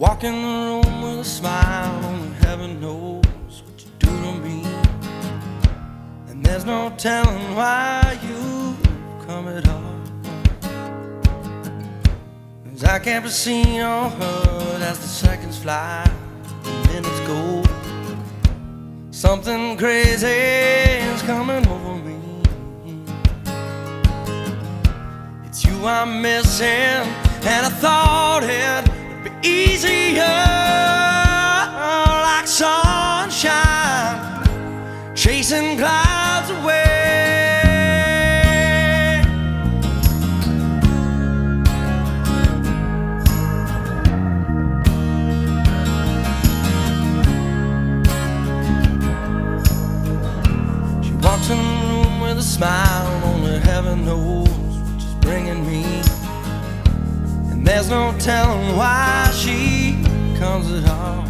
walk in the room with a smile, only heaven knows what you do to me. And there's no telling why you come at all, 'cause I can't be seen or heard as the seconds fly and minutes go. Something crazy is coming over me. It's you I'm missing, and I thought it would be easier, like sunshine chasing clouds away. She walks in the room with a smile, only heaven knows what she's bringing me. And there's no telling why she comes at all,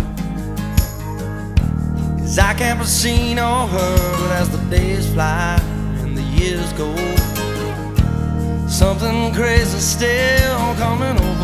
'cause I can't be seen or heard as the days fly and the years go. Something crazy still coming over